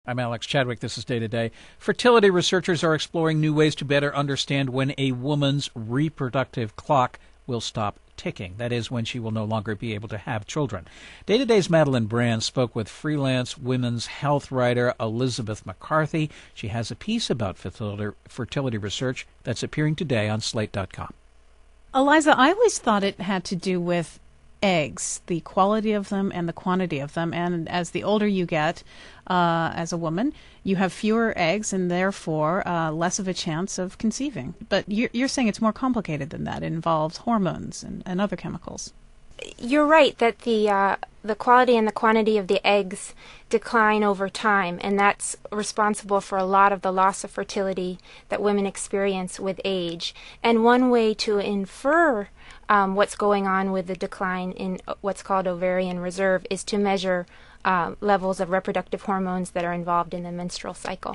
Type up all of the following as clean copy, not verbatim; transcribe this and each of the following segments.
I'm Alex Chadwick. This is Day to Day. Fertility researchers are exploring new ways to better understand when a woman's reproductive clock will stop ticking. That is, when she will no longer be able to have children. Day to Day's Madeline Brand spoke with freelance women's health writer Elizabeth McCarthy. She has a piece about fertility research that's appearing today on Slate.com. Eliza, I always thought it had to do with eggs, the quality of them and the quantity of them. And as the older you get, as a woman, you have fewer eggs and therefore less of a chance of conceiving. But you're saying it's more complicated than that. It involves hormones and other chemicals. You're right that the quality and the quantity of the eggs decline over time, and that's responsible for a lot of the loss of fertility that women experience with age. And one way to infer what's going on with the decline in what's called ovarian reserve is to measure levels of reproductive hormones that are involved in the menstrual cycle.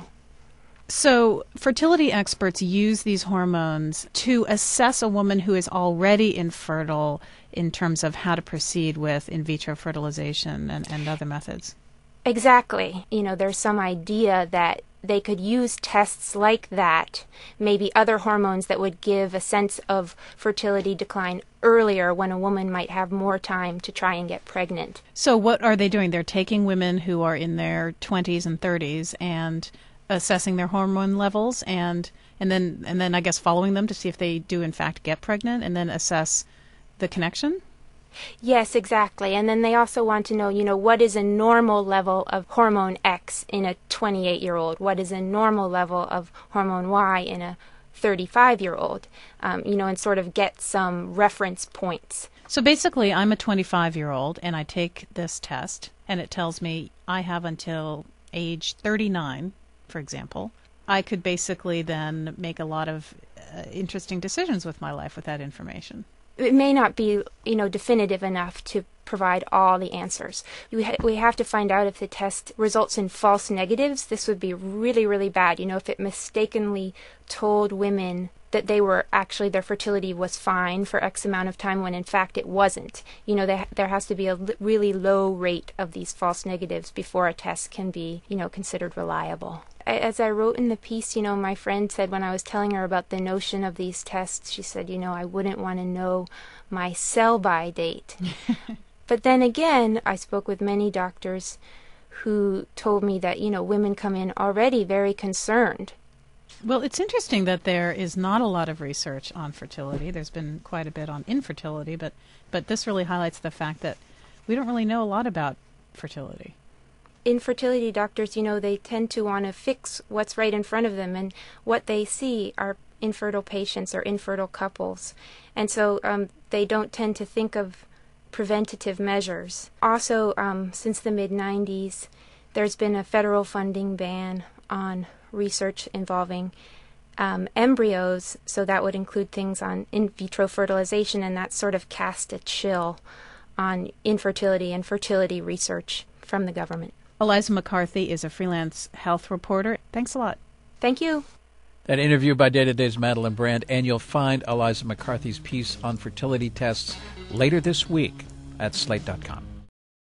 So fertility experts use these hormones to assess a woman who is already infertile in terms of how to proceed with in vitro fertilization and other methods. Exactly. There's some idea that they could use tests like that, maybe other hormones that would give a sense of fertility decline earlier when a woman might have more time to try and get pregnant. So what are they doing? They're taking women who are in their 20s and 30s and assessing their hormone levels and then I guess following them to see if they do in fact get pregnant and then assess the connection? Yes, exactly. And then they also want to know, what is a normal level of hormone X in a 28-year-old? What is a normal level of hormone Y in a 35-year-old? And sort of get some reference points. So basically, I'm a 25-year-old, and I take this test, and it tells me I have until age 39, for example. I could basically then make a lot of interesting decisions with my life with that information. It may not be, definitive enough to provide all the answers. We have to find out if the test results in false negatives. This would be really, really bad. If it mistakenly told women that their fertility was fine for X amount of time when in fact it wasn't. There has to be a really low rate of these false negatives before a test can be, considered reliable. As I wrote in the piece, my friend said when I was telling her about the notion of these tests, she said, I wouldn't want to know my sell-by date. But then again, I spoke with many doctors who told me that, women come in already very concerned. Well, it's interesting that there is not a lot of research on fertility. There's been quite a bit on infertility, but this really highlights the fact that we don't really know a lot about fertility. Infertility doctors, they tend to want to fix what's right in front of them, and what they see are infertile patients or infertile couples. And so they don't tend to think of preventative measures. Also, since the mid-90s, there's been a federal funding ban on research involving embryos, so that would include things on in vitro fertilization, and that sort of cast a chill on infertility and fertility research from the government. Eliza McCarthy is a freelance health reporter. Thanks a lot. Thank you. That interview by Day to Day's Madeline Brand, and you'll find Eliza McCarthy's piece on fertility tests later this week at Slate.com.